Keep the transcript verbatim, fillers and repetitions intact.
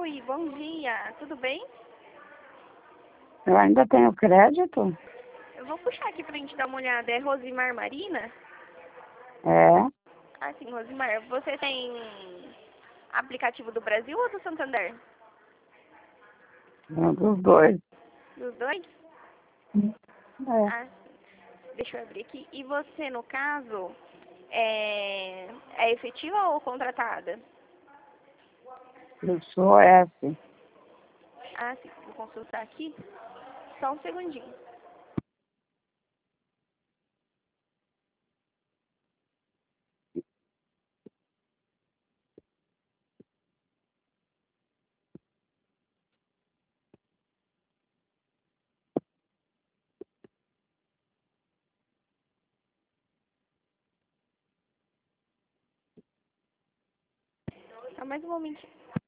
Oi, bom dia, tudo bem? Eu ainda tenho crédito? Eu vou puxar aqui pra gente dar uma olhada. É Rosimar Marina? É, Ah, sim, Rosimar. Você tem aplicativo do Brasil ou do Santander? um dos dois. Dos dois? É, Ah, sim. Deixa eu abrir aqui. E você, no caso, é, é efetiva ou contratada? eu sou S. Ah, sim, vou consultar aqui. Só um segundinho. Só mais um momentinho.